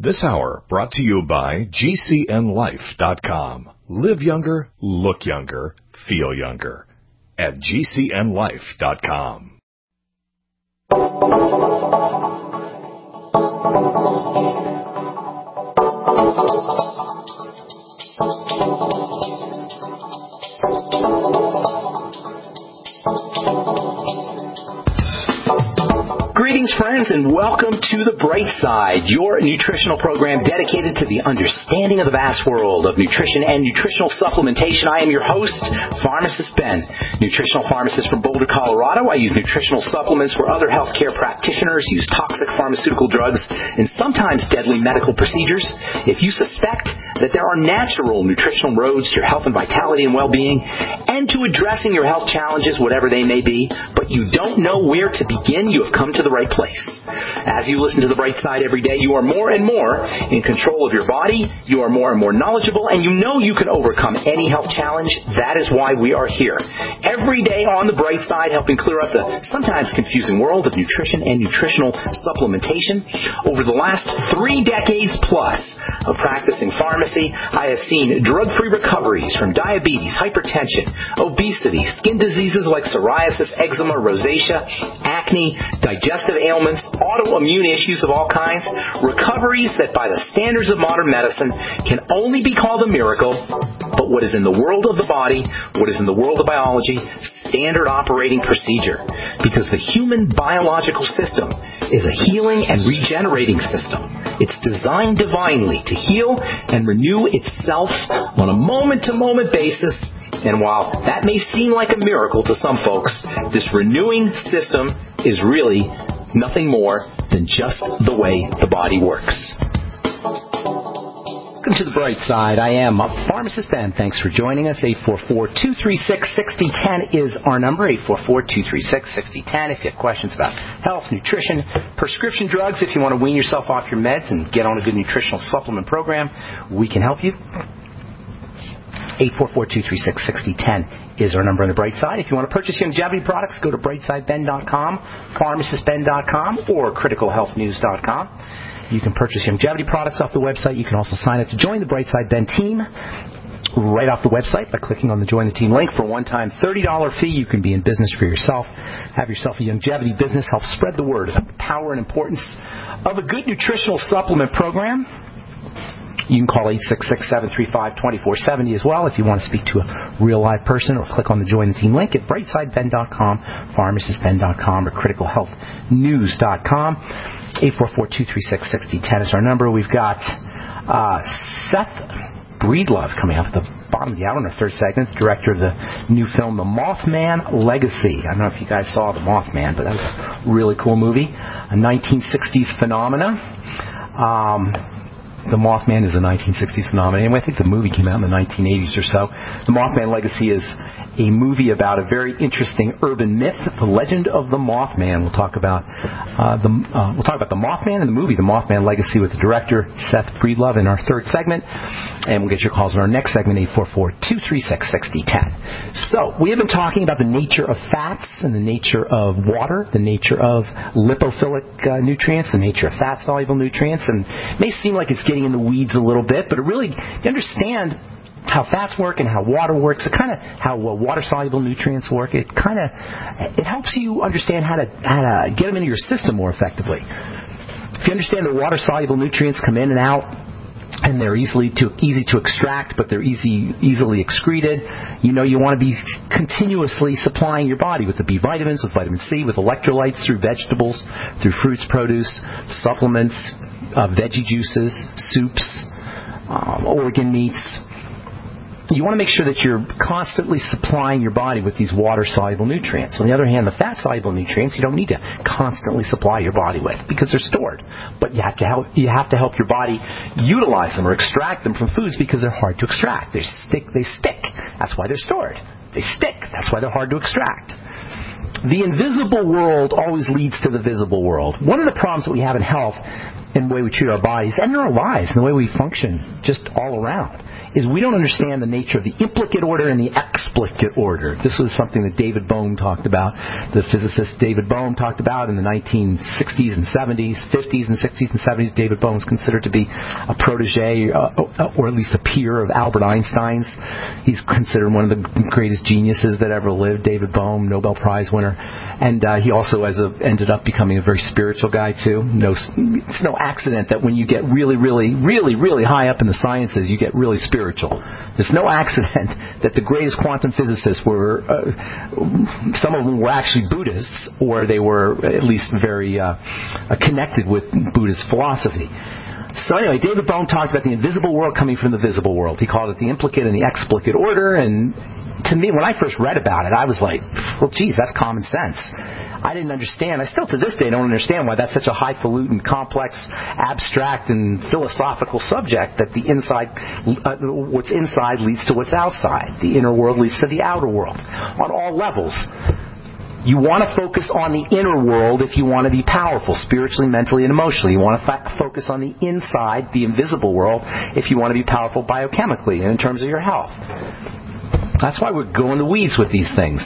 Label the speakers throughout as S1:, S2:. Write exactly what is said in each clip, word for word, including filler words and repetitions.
S1: This hour brought to you by G C N life dot com. Live younger, look younger, feel younger at G C N life dot com.
S2: Greetings, friends, and welcome to The Bright Side, your nutritional program dedicated to the understanding of the vast world of nutrition and nutritional supplementation. I am your host, Pharmacist Ben, nutritional pharmacist from Boulder, Colorado. I use nutritional supplements where other healthcare practitioners use toxic pharmaceutical drugs and sometimes deadly medical procedures. If you suspect that there are natural nutritional roads to your health and vitality and well-being and to addressing your health challenges, whatever they may be, but you don't know where to begin, you have come to the right place. As you listen to The Bright Side every day, you are more and more in control of your body, you are more and more knowledgeable, and you know you can overcome any health challenge. That is why we are here. Every day on The Bright Side, helping clear up the sometimes confusing world of nutrition and nutritional supplementation. Over the last three decades plus of practicing pharmacy, I have seen drug-free recoveries from diabetes, hypertension, obesity, skin diseases like psoriasis, eczema, rosacea, acne, digestive ailments, autoimmune issues of all kinds, recoveries that by the standards of modern medicine can only be called a miracle, but what is in the world of the body, what is in the world of biology, standard operating procedure. Because the human biological system is a healing and regenerating system. It's designed divinely to heal and renew itself on a moment-to-moment basis. And while that may seem like a miracle to some folks, this renewing system is really nothing more than just the way the body works. Welcome to The Bright Side. I am Pharmacist Ben. Thanks for joining us. eight four four, two three six, six zero one zero is our number, eight four four, two three six, six zero one zero. If you have questions about health, nutrition, prescription drugs, if you want to wean yourself off your meds and get on a good nutritional supplement program, we can help you. eight four four, two three six, six zero one zero is our number on The Bright Side. If you want to purchase longevity products, go to bright side ben dot com, pharmacist ben dot com, or critical health news dot com. You can purchase longevity products off the website. You can also sign up to join the Bright Side Ben team right off the website by clicking on the Join the Team link. For a one-time thirty dollars fee, you can be in business for yourself, have yourself a longevity business, help spread the word about the power and importance of a good nutritional supplement program. You can call eight six six, seven three five, two four seven zero as well if you want to speak to a real live person, or click on the Join the Team link at bright side ben dot com, pharmacist ben dot com, or critical health news dot com. eight four four, two three six, six zero one zero is our number. We've got uh, Seth Breedlove coming up at the bottom of the hour in our third segment, the director of the new film The Mothman Legacy. I don't know if you guys saw The Mothman, but that was a really cool movie, a nineteen sixties phenomena. Um... The Mothman is a nineteen sixties phenomenon. Anyway, I think the movie came out in the nineteen eighties or so. The Mothman Legacy is a movie about a very interesting urban myth, the legend of the Mothman. We'll talk about uh, the uh, we'll talk about the Mothman and the movie, The Mothman Legacy, with the director Seth Breedlove in our third segment, and we'll get your calls in our next segment, eight four four, two three six, six zero one zero. So we have been talking about the nature of fats and the nature of water, the nature of lipophilic uh, nutrients, the nature of fat-soluble nutrients, and it may seem like it's getting in the weeds a little bit, but it really, you understand how fats work and how water works, it kind of how uh, water-soluble nutrients work. It kind of it helps you understand how to how to get them into your system more effectively. If you understand that water-soluble nutrients come in and out, and they're easily to easy to extract, but they're easy easily excreted, you know you want to be continuously supplying your body with the B vitamins, with vitamin C, with electrolytes through vegetables, through fruits, produce, supplements, uh, veggie juices, soups, um, organ meats. You want to make sure that you're constantly supplying your body with these water-soluble nutrients. On the other hand, the fat-soluble nutrients you don't need to constantly supply your body with because they're stored. But you have to help you have to help your body utilize them or extract them from foods because they're hard to extract. They stick. They stick. That's why they're stored. They stick. That's why they're hard to extract. The invisible world always leads to the visible world. One of the problems that we have in health, in the way we treat our bodies and in our lives, and the way we function just all around, is we don't understand the nature of the implicate order and the explicate order. This was something that David Bohm talked about, the physicist David Bohm talked about in the nineteen sixties and seventies, fifties and sixties and seventies. David Bohm is considered to be a protege, uh, or at least a peer of Albert Einstein's. He's considered one of the greatest geniuses that ever lived, David Bohm, Nobel Prize winner. And uh, he also as a, ended up becoming a very spiritual guy, too. No, it's no accident that when you get really, really, really, really high up in the sciences, you get really spiritual. There's no accident that the greatest quantum physicists were, uh, some of them were actually Buddhists, or they were at least very uh, connected with Buddhist philosophy. So anyway, David Bohm talked about the invisible world coming from the visible world. He called it the implicate and the explicate order, and to me, when I first read about it, I was like, well, geez, that's common sense. I didn't understand. I still to this day don't understand why that's such a highfalutin, complex, abstract, and philosophical subject that the inside, uh, what's inside leads to what's outside. The inner world leads to the outer world on all levels. You want to focus on the inner world if you want to be powerful, spiritually, mentally, and emotionally. You want to fa- focus on the inside, the invisible world, if you want to be powerful biochemically and in terms of your health. That's why we're going to weeds with these things.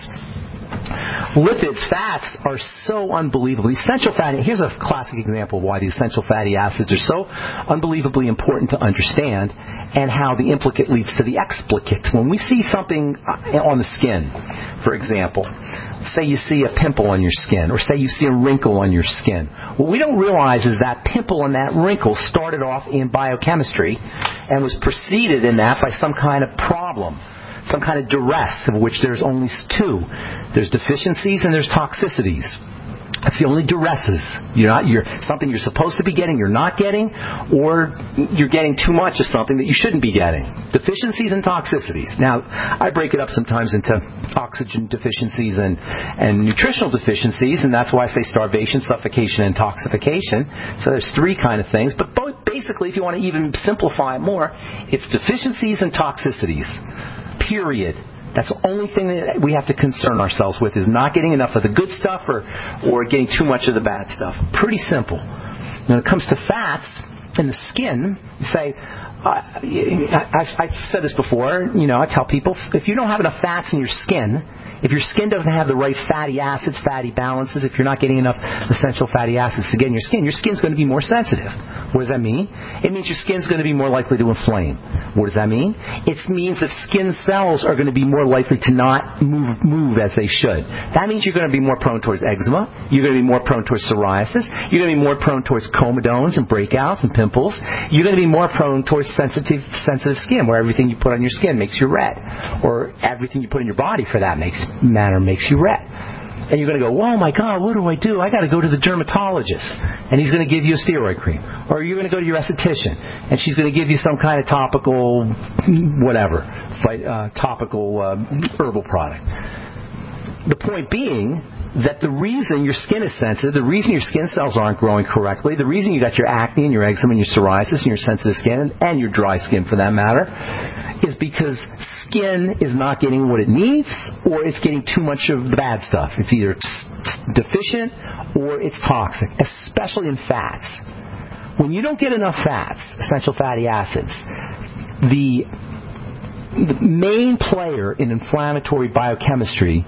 S2: Lipids, fats, are so unbelievably essential fatty. Here's a classic example of why the essential fatty acids are so unbelievably important to understand, and how the implicate leads to the explicate. When we see something on the skin, for example, say you see a pimple on your skin, or say you see a wrinkle on your skin, what we don't realize is that pimple and that wrinkle started off in biochemistry and was preceded in that by some kind of problem, some kind of duress, of which there's only two. There's deficiencies and there's toxicities. That's the only duresses. You're not, you're something you're supposed to be getting, you're not getting, or you're getting too much of something that you shouldn't be getting. Deficiencies and toxicities. Now, I break it up sometimes into oxygen deficiencies and, and nutritional deficiencies, and that's why I say starvation, suffocation, and intoxication. So there's three kind of things, but both, basically, if you want to even simplify it more, it's deficiencies and toxicities. Period. That's the only thing that we have to concern ourselves with, is not getting enough of the good stuff or, or getting too much of the bad stuff. Pretty simple. When it comes to fats in the skin, you say, uh, I've, I've said this before, you know, I tell people, if you don't have enough fats in your skin, if your skin doesn't have the right fatty acids, fatty balances, if you're not getting enough essential fatty acids to get in your skin, your skin's going to be more sensitive. What does that mean? It means your skin's going to be more likely to inflame. What does that mean? It means that skin cells are going to be more likely to not move move as they should. That means you're going to be more prone towards eczema. You're going to be more prone towards psoriasis. You're going to be more prone towards comedones and breakouts and pimples. You're going to be more prone towards sensitive sensitive skin, where everything you put on your skin makes you red, or everything you put in your body, for that makes matter, makes you red. And you're going to go, oh my God, what do I do? I got to go to the dermatologist, and he's going to give you a steroid cream. Or you're going to go to your esthetician, and she's going to give you some kind of topical, whatever, uh, topical uh, herbal product. The point being that the reason your skin is sensitive, the reason your skin cells aren't growing correctly, the reason you got your acne and your eczema and your psoriasis and your sensitive skin, and your dry skin for that matter, is because skin is not getting what it needs, or it's getting too much of the bad stuff. It's either deficient or it's toxic, especially in fats. When you don't get enough fats, essential fatty acids, the, the main player in inflammatory biochemistry,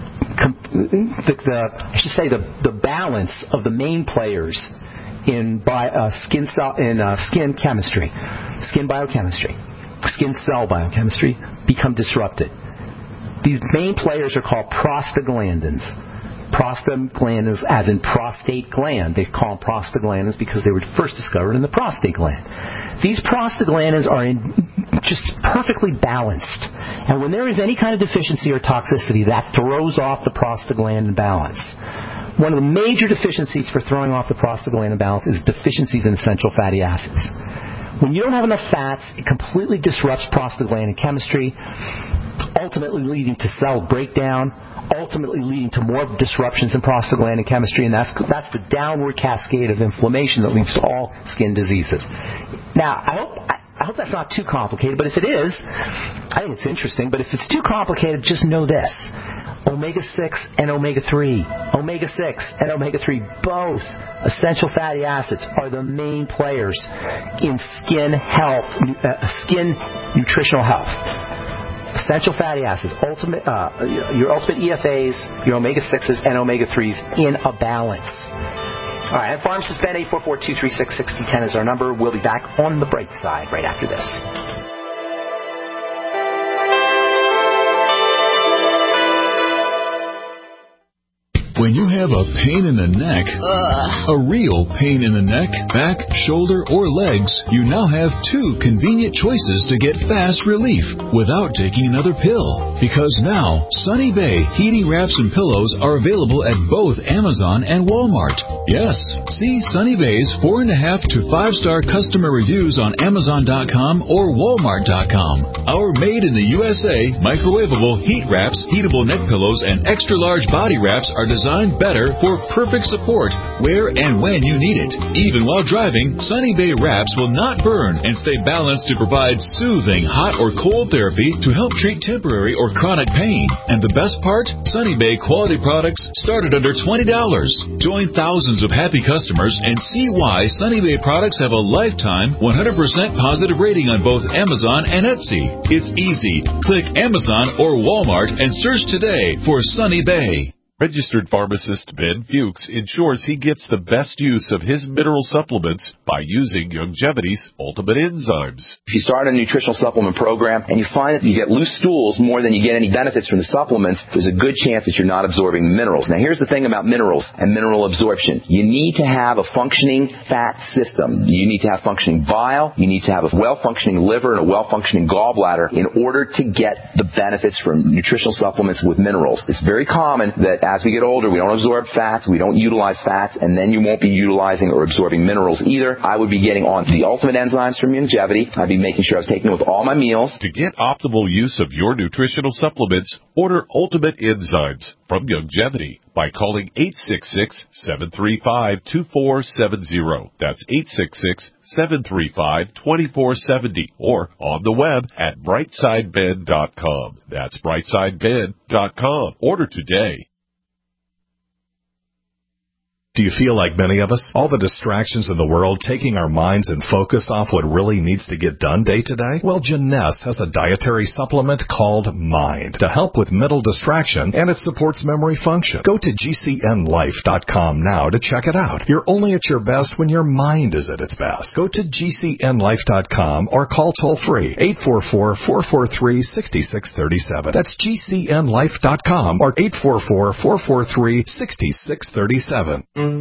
S2: the, the, I should say the, the balance of the main players in bi, uh, skin cell, in uh, skin chemistry, skin biochemistry, skin cell biochemistry, become disrupted. These main players are called prostaglandins. Prostaglandins, as in prostate gland. They call them prostaglandins because they were first discovered in the prostate gland. These prostaglandins are in, just perfectly balanced. And when there is any kind of deficiency or toxicity, that throws off the prostaglandin balance. One of the major deficiencies for throwing off the prostaglandin balance is deficiencies in essential fatty acids. When you don't have enough fats, it completely disrupts prostaglandin chemistry, ultimately leading to cell breakdown, ultimately leading to more disruptions in prostaglandin chemistry, and that's that's the downward cascade of inflammation that leads to all skin diseases. Now, I hope I, I hope that's not too complicated, but if it is, I think it's interesting. But if it's too complicated, just know this. omega six and omega three. omega six and omega three, both essential fatty acids, are the main players in skin health, uh, skin nutritional health. Essential fatty acids, ultimate, uh, your ultimate E F As, your omega sixes and omega threes in a balance. All right, Pharmacist Ben, eight four four, two three six, six zero one zero is our number. We'll be back on the bright side right after this.
S3: When you have a pain in the neck,
S4: Ugh.
S3: a real pain in the neck, back, shoulder, or legs, you now have two convenient choices to get fast relief without taking another pill. Because now, Sunny Bay heating wraps and pillows are available at both Amazon and Walmart. Yes, see Sunny Bay's four and a half to five star customer reviews on Amazon dot com or Walmart dot com. Our made in the U S A microwavable heat wraps, heatable neck pillows, and extra large body wraps are designed Designed better for perfect support where and when you need it. Even while driving, Sunny Bay wraps will not burn and stay balanced to provide soothing hot or cold therapy to help treat temporary or chronic pain. And the best part? Sunny Bay quality products start at under twenty dollars. Join thousands of happy customers and see why Sunny Bay products have a lifetime one hundred percent positive rating on both Amazon and Etsy. It's easy. Click Amazon or Walmart and search today for Sunny Bay.
S5: Registered pharmacist Ben Fuchs ensures he gets the best use of his mineral supplements by using Youngevity's Ultimate Enzymes.
S2: If you start a nutritional supplement program and you find that you get loose stools more than you get any benefits from the supplements, there's a good chance that you're not absorbing minerals. Now, here's the thing about minerals and mineral absorption. You need to have a functioning fat system. You need to have functioning bile. You need to have a well-functioning liver and a well-functioning gallbladder in order to get the benefits from nutritional supplements with minerals. It's very common that as we get older, we don't absorb fats, we don't utilize fats, and then you won't be utilizing or absorbing minerals either. I would be getting on the Ultimate Enzymes from Youngevity. I'd be making sure I was taking it with all my meals.
S5: To get optimal use of your nutritional supplements, order Ultimate Enzymes from Youngevity by calling eight six six, seven three five, two four seven zero. That's eight six six, seven three five, two four seven zero or on the web at brightside ben dot com. That's brightside ben dot com. Order today.
S1: Do you feel like many of us? All the distractions in the world taking our minds and focus off what really needs to get done day to day? Well, Jeunesse has a dietary supplement called Mind to help with mental distraction, and it supports memory function. Go to G C N life dot com now to check it out. You're only at your best when your mind is at its best. Go to G C N life dot com or call toll-free eight four four, four four three, six six three seven. That's G C N life dot com or eight four four, four four three, six six three seven.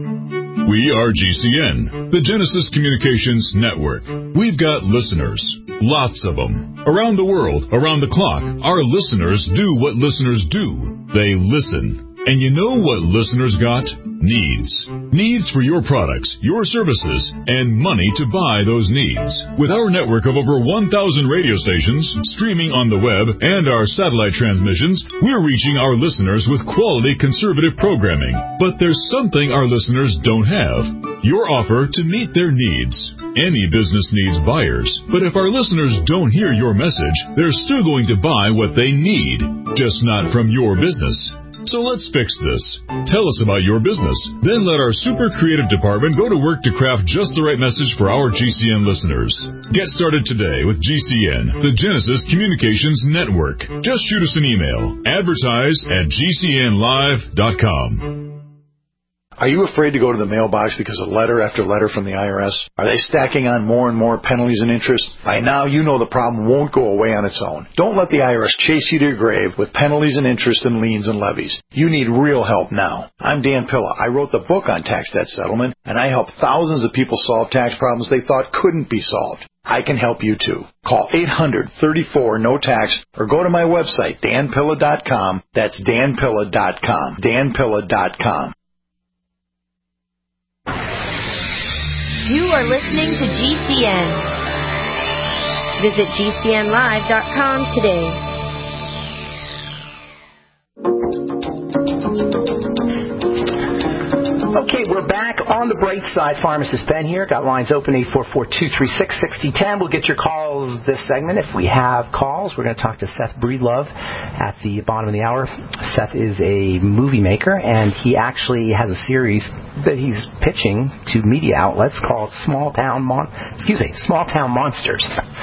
S3: We are G C N, the Genesis Communications Network. We've got listeners, lots of them. Around the world, around the clock, our listeners do what listeners do. They listen. And you know what listeners got? Needs. Needs for your products, your services, and money to buy those needs. With our network of over one thousand radio stations, streaming on the web, and our satellite transmissions, we're reaching our listeners with quality conservative programming. But there's something our listeners don't have. Your offer to meet their needs. Any business needs buyers, but if our listeners don't hear your message, they're still going to buy what they need, just not from your business. So let's fix this. Tell us about your business. Then let our super creative department go to work to craft just the right message for our G C N listeners. Get started today with G C N, the Genesis Communications Network. Just shoot us an email. Advertise at G C N live dot com.
S6: Are you afraid to go to the mailbox because of letter after letter from the I R S? Are they stacking on more and more penalties and interest? By now, you know the problem won't go away on its own. Don't let the I R S chase you to your grave with penalties and interest and liens and levies. You need real help now. I'm Dan Pilla. I wrote the book on tax debt settlement, and I help thousands of people solve tax problems they thought couldn't be solved. I can help you too. Call eight hundred, thirty-four, no tax or go to my website, dan pilla dot com. That's dan pilla dot com. dan pilla dot com.
S7: You are listening to G C N. Visit G C N live dot com today.
S2: Okay, we're back on the bright side, Pharmacist Ben here. Got lines open, eight four four, two three six, six zero one zero. We'll get your calls this segment. If we have calls, we're going to talk to Seth Breedlove at the bottom of the hour. Seth is a movie maker, and he actually has a series that he's pitching to media outlets called Small Town Mon- excuse me, Small Town Monsters.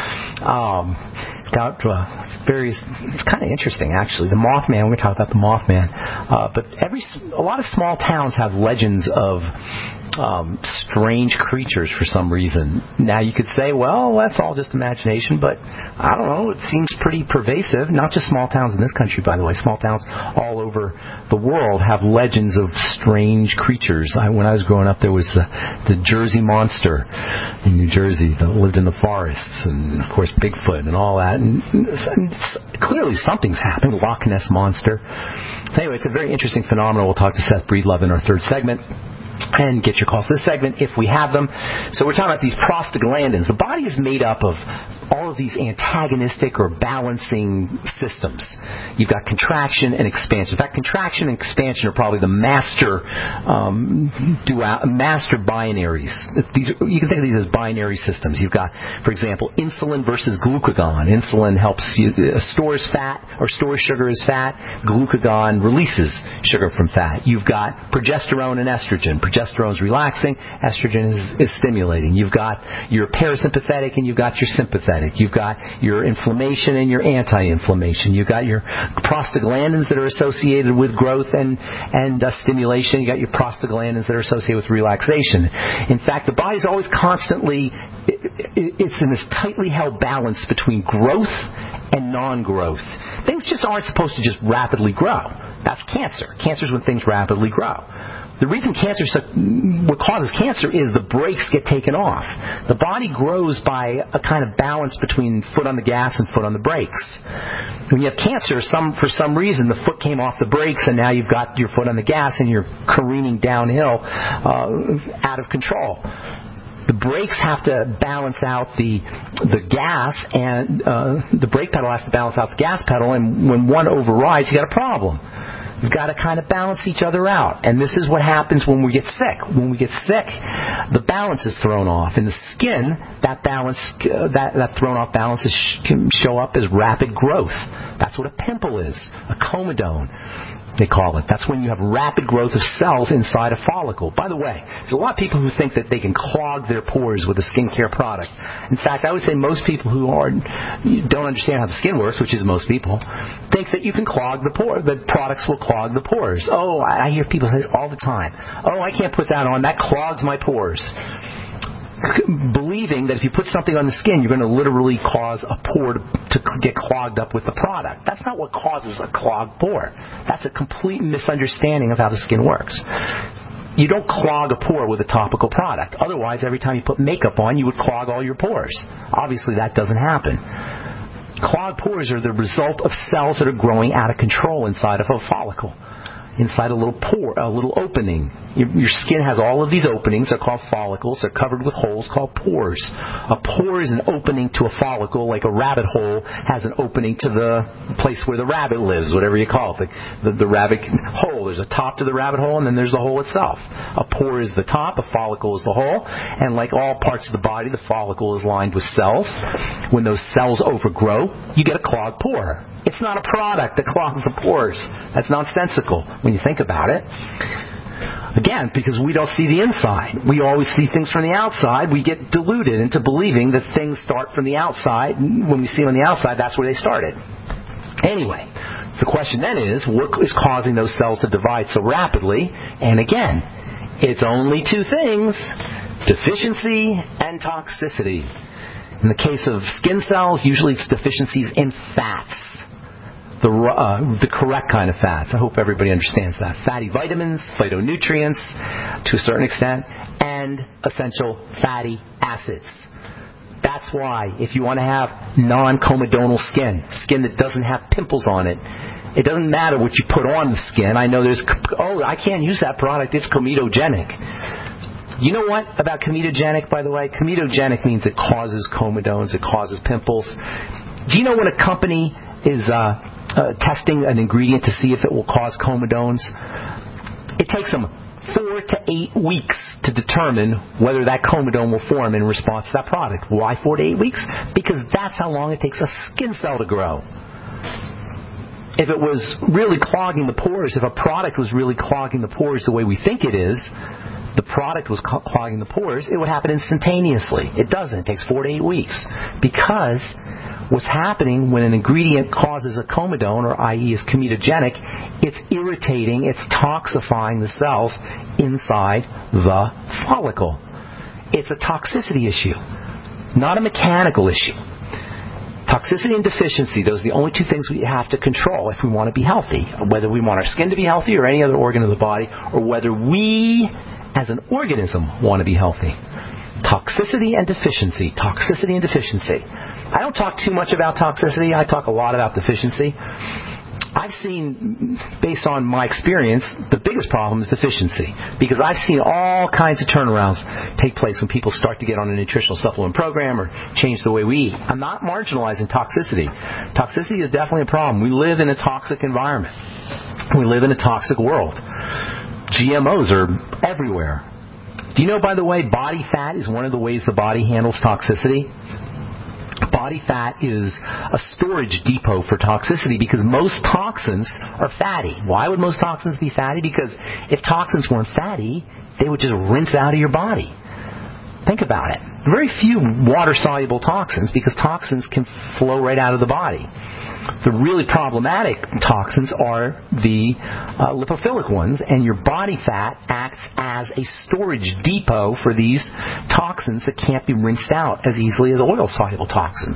S2: Um, it's got uh, it's very, it's kind of interesting actually. The Mothman. We're going to talk about the Mothman, uh, but every a lot of small towns have legends of um, strange creatures for some reason. Now you could say, well, that's all just imagination, but I don't know. It seems pretty pervasive. Not just small towns in this country, by the way. Small towns all over the world have legends of strange creatures. I, when I was growing up, there was the, the Jersey Monster in New Jersey that lived in the forests, and of course Bigfoot and all that. And, and clearly something's happened. Loch Ness Monster. So anyway, it's a very interesting phenomenon. We'll talk to Seth Breedlove in our third segment. And get your calls this segment if we have them. So we're talking about these prostaglandins. The body is made up of all of these antagonistic or balancing systems. You've got contraction and expansion. In fact, contraction and expansion are probably the master um, dual, master binaries. These are, you can think of these as binary systems. You've got, for example, insulin versus glucagon. Insulin helps you, uh, stores fat or stores sugar as fat. Glucagon releases sugar from fat. You've got progesterone and estrogen. Progesterone is relaxing. Estrogen is, is stimulating. You've got your parasympathetic and you've got your sympathetic. You've got your inflammation and your anti-inflammation. You've got your prostaglandins that are associated with growth and, and uh, stimulation. You've got your prostaglandins that are associated with relaxation. In fact, the body's always constantly, it, it's in this tightly held balance between growth and non-growth. Things just aren't supposed to just rapidly grow. That's cancer. Cancer is when things rapidly grow. The reason cancer, what causes cancer is the brakes get taken off. The body grows by a kind of balance between foot on the gas and foot on the brakes. When you have cancer, some for some reason the foot came off the brakes and now you've got your foot on the gas and you're careening downhill uh, out of control. The brakes have to balance out the the gas, and uh, the brake pedal has to balance out the gas pedal, and when one overrides, you got a problem. You've got to kind of balance each other out. And this is what happens when we get sick. When we get sick, the balance is thrown off. In the skin, that balance, uh, that, that thrown off balance is, can show up as rapid growth. That's what a pimple is, a comedone. They call it. That's when you have rapid growth of cells inside a follicle. By the way, there's a lot of people who think that they can clog their pores with a skincare product. In fact, I would say most people who are don't understand how the skin works, which is most people, think that you can clog the pore. The products will clog the pores. Oh, I hear people say this all the time. Oh, I can't put that on. That clogs my pores. Believing that if you put something on the skin, you're going to literally cause a pore to, to get clogged up with the product. That's not what causes a clogged pore. That's a complete misunderstanding of how the skin works. You don't clog a pore with a topical product. Otherwise, every time you put makeup on, you would clog all your pores. Obviously, that doesn't happen. Clogged pores are the result of cells that are growing out of control inside of a follicle. Inside a little pore, a little opening. Your, your skin has all of these openings. They're called follicles. They're covered with holes called pores. A pore is an opening to a follicle, like a rabbit hole has an opening to the place where the rabbit lives, whatever you call it. The, the, the rabbit hole. There's a top to the rabbit hole, and then there's the hole itself. A pore is the top, a follicle is the hole, and like all parts of the body, the follicle is lined with cells. When those cells overgrow, you get a clogged pore. It's not a product that clogs the pores. That's nonsensical when you think about it. Again, because we don't see the inside. We always see things from the outside. We get deluded into believing that things start from the outside. When we see them on the outside, that's where they started. Anyway, the question then is, what is causing those cells to divide so rapidly? And again, it's only two things: deficiency and toxicity. In the case of skin cells, usually it's deficiencies in fats. The, uh, the correct kind of fats. I hope everybody understands that. Fatty vitamins, phytonutrients to a certain extent, and essential fatty acids. That's why if you want to have non-comedonal skin, skin that doesn't have pimples on it, it doesn't matter what you put on the skin. I know there's, oh, I can't use that product. It's comedogenic. You know what about comedogenic, by the way? Comedogenic means it causes comedones, it causes pimples. Do you know when a company is uh, uh, testing an ingredient to see if it will cause comedones? It takes them four to eight weeks to determine whether that comedone will form in response to that product. Why four to eight weeks? Because that's how long it takes a skin cell to grow. If it was really clogging the pores, if a product was really clogging the pores the way we think it is, the product was clogging the pores, it would happen instantaneously. It doesn't. It takes four to eight weeks. Because what's happening when an ingredient causes a comedone, or that is is comedogenic, it's irritating, it's toxifying the cells inside the follicle. It's a toxicity issue, not a mechanical issue. Toxicity and deficiency, those are the only two things we have to control if we want to be healthy. Whether we want our skin to be healthy or any other organ of the body, or whether we as an organism want to be healthy. Toxicity and deficiency. Toxicity and deficiency. I don't talk too much about toxicity. I talk a lot about deficiency. I've seen, based on my experience, the biggest problem is deficiency. Because I've seen all kinds of turnarounds take place when people start to get on a nutritional supplement program or change the way we eat. I'm not marginalizing toxicity. Toxicity is definitely a problem. We live in a toxic environment. We live in a toxic world. G M Os are everywhere. Do you know, by the way, body fat is one of the ways the body handles toxicity? Body fat is a storage depot for toxicity because most toxins are fatty. Why would most toxins be fatty? Because if toxins weren't fatty, they would just rinse out of your body. Think about it. Very few water-soluble toxins because toxins can flow right out of the body. The really problematic toxins are the uh, lipophilic ones, and your body fat acts as a storage depot for these toxins that can't be rinsed out as easily as oil-soluble toxins.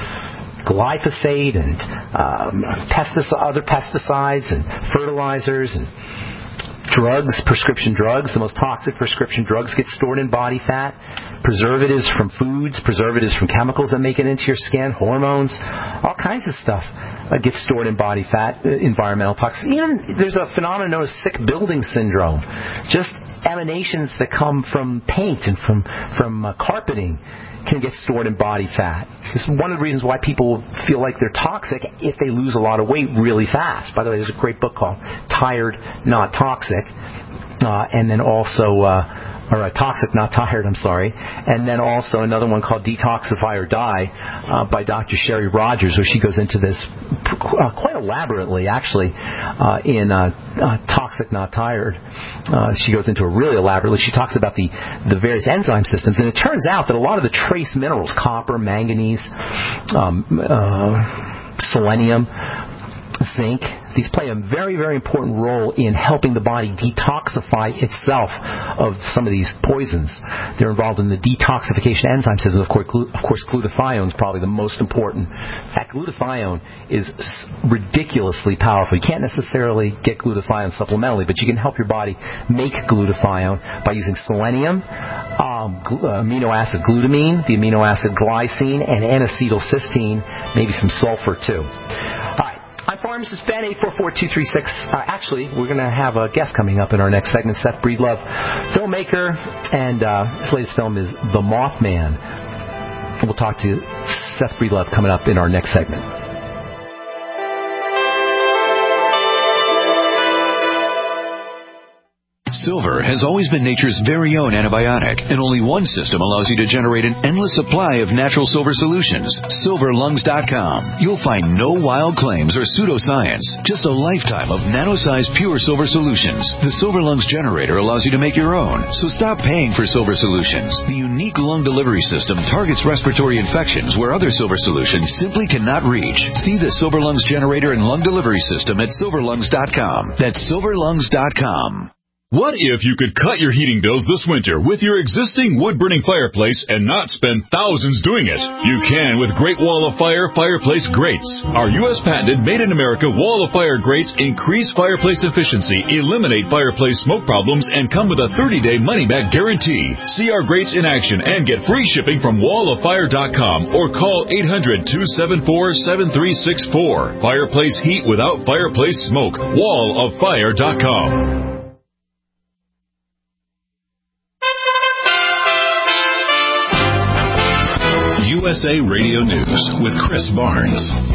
S2: Glyphosate and um, pestic- other pesticides and fertilizers and drugs, prescription drugs. The most toxic prescription drugs get stored in body fat. Preservatives from foods, preservatives from chemicals that make it into your skin, hormones, all kinds of stuff uh, gets stored in body fat, uh, environmental toxins. Even there's a phenomenon known as sick building syndrome. Just emanations that come from paint and from, from uh, carpeting can get stored in body fat. This is one of the reasons why people feel like they're toxic if they lose a lot of weight really fast. By the way, there's a great book called Tired, Not Toxic. Uh, and then also... Uh, Or uh, Toxic, Not Tired, I'm sorry. And then also another one called Detoxify or Die uh, by Doctor Sherry Rogers, where she goes into this uh, quite elaborately, actually, uh, in uh, uh, Toxic, Not Tired. Uh, she goes into it really elaborately. She talks about the, the various enzyme systems. And it turns out that a lot of the trace minerals, copper, manganese, um, uh, selenium, zinc, these play a very, very important role in helping the body detoxify itself of some of these poisons. They're involved in the detoxification enzyme system. Of course, of course, glutathione is probably the most important. In fact, glutathione is ridiculously powerful. You can't necessarily get glutathione supplementally, but you can help your body make glutathione by using selenium, um, gl- amino acid glutamine, the amino acid glycine, and N-acetylcysteine, maybe some sulfur too. All right. I'm Pharmacist Ben, eight four four, two three six. Uh, actually, we're going to have a guest coming up in our next segment, Seth Breedlove, filmmaker, and uh, his latest film is The Mothman. We'll talk to Seth Breedlove coming up in our next segment.
S4: Silver has always been nature's very own antibiotic, and only one system allows you to generate an endless supply of natural silver solutions. silver lungs dot com. You'll find no wild claims or pseudoscience, just a lifetime of nano-sized pure silver solutions. The Silver Lungs generator allows you to make your own, so stop paying for silver solutions. The unique lung delivery system targets respiratory infections where other silver solutions simply cannot reach. See the Silver Lungs generator and lung delivery system at silver lungs dot com. That's silver lungs dot com.
S3: What if you could cut your heating bills this winter with your existing wood-burning fireplace and not spend thousands doing it? You can with Great Wall of Fire Fireplace Grates. Our U S patented made-in-America Wall of Fire grates increase fireplace efficiency, eliminate fireplace smoke problems, and come with a thirty-day money-back guarantee. See our grates in action and get free shipping from wall of fire dot com or call eight hundred, two seven four, seven three six four. Fireplace heat without fireplace smoke. wall of fire dot com. U S A Radio News with Chris Barnes.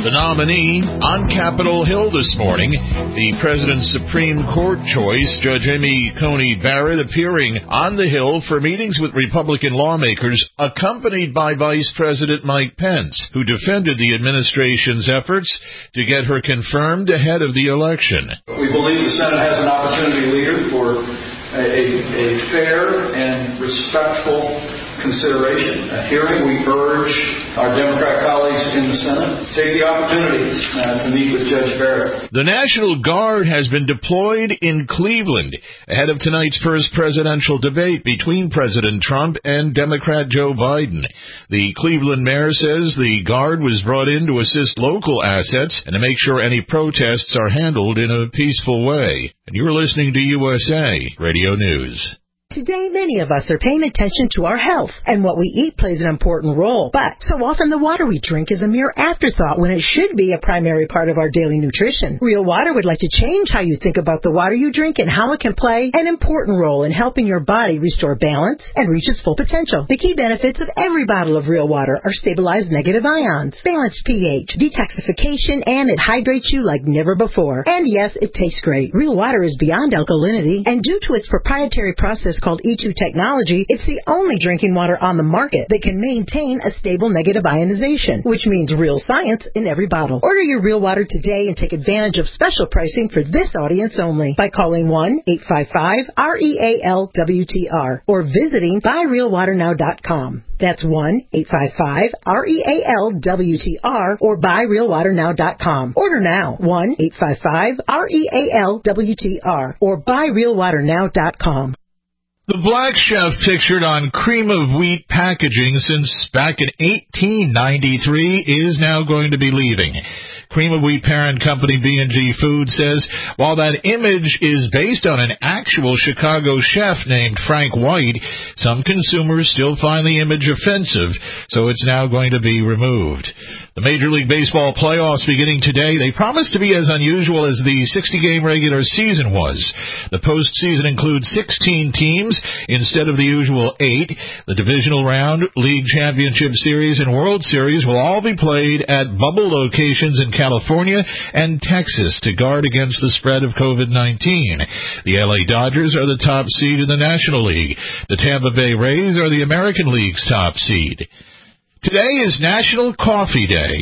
S8: the nominee on Capitol Hill this morning. The President's Supreme Court choice, Judge Amy Coney Barrett, appearing on the Hill for meetings with Republican lawmakers, accompanied by Vice President Mike Pence, who defended the administration's efforts to get her confirmed ahead of the election.
S9: We believe the Senate has an opportunity leader for a, a fair and respectful consideration, a hearing. We urge our Democrat colleagues in the Senate take the opportunity uh, to meet with Judge Barrett.
S8: The National Guard has been deployed in Cleveland ahead of tonight's first presidential debate between President Trump and Democrat Joe Biden. The Cleveland mayor says the Guard was brought in to assist local assets and to make sure any protests are handled in a peaceful way. And you're listening to U S A Radio News.
S10: Today, many of us are paying attention to our health, and what we eat plays an important role. But so often the water we drink is a mere afterthought when it should be a primary part of our daily nutrition. Real Water would like to change how you think about the water you drink and how it can play an important role in helping your body restore balance and reach its full potential. The key benefits of every bottle of Real Water are stabilized negative ions, balanced pH, detoxification, and it hydrates you like never before. And yes, it tastes great. Real Water is beyond alkalinity, and due to its proprietary process called E two technology, it's the only drinking water on the market that can maintain a stable negative ionization, which means real science in every bottle. Order your Real Water today and take advantage of special pricing for this audience only by calling one eight five five R E A L W T R or visiting buy real water now dot com. That's one eight five five R E A L W T R or buy real water now dot com. Order now, one eight five five R E A L W T R or buy real water now dot com.
S8: The Black Chef pictured on cream of wheat packaging since back in eighteen ninety-three is now going to be leaving. Cream of Wheat parent company B and G Foods says while that image is based on an actual Chicago chef named Frank White, some consumers still find the image offensive, so it's now going to be removed. The Major League Baseball playoffs beginning today, they promise to be as unusual as the sixty-game regular season was. The postseason includes sixteen teams instead of the usual eight. The divisional round, league championship series, and World Series will all be played at bubble locations in California and Texas to guard against the spread of COVID nineteen. The L A Dodgers are the top seed in the National League. The Tampa Bay Rays are the American League's top seed. Today is National Coffee Day.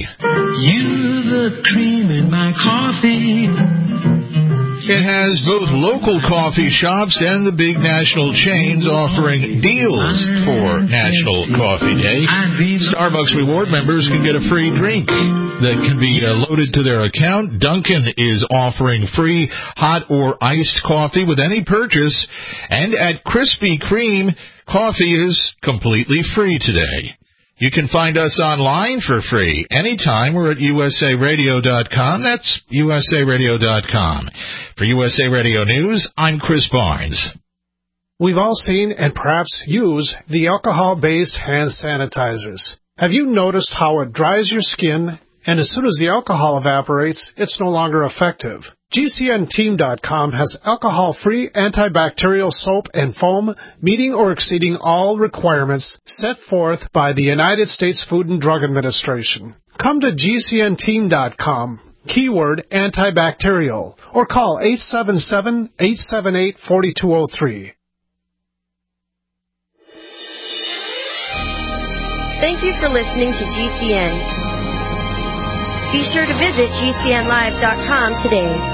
S11: You're the cream in my coffee.
S8: It has both local coffee shops and the big national chains offering deals for National Coffee Day. Starbucks Reward members can get a free drink that can be uh, loaded to their account. Dunkin' is offering free hot or iced coffee with any purchase. And at Krispy Kreme, coffee is completely free today. You can find us online for free anytime. We're at U S A radio dot com. That's U S A radio dot com. For U S A Radio News, I'm Chris Barnes.
S12: We've all seen and perhaps use the alcohol-based hand sanitizers. Have you noticed how it dries your skin, and as soon as the alcohol evaporates, it's no longer effective? G C N team dot com has alcohol-free antibacterial soap and foam meeting or exceeding all requirements set forth by the United States Food and Drug Administration. Come to G C N team dot com, keyword antibacterial, or call eight seven seven, eight seven eight, four two zero three.
S7: Thank you for listening to G C N. Be sure to visit G C N live dot com today.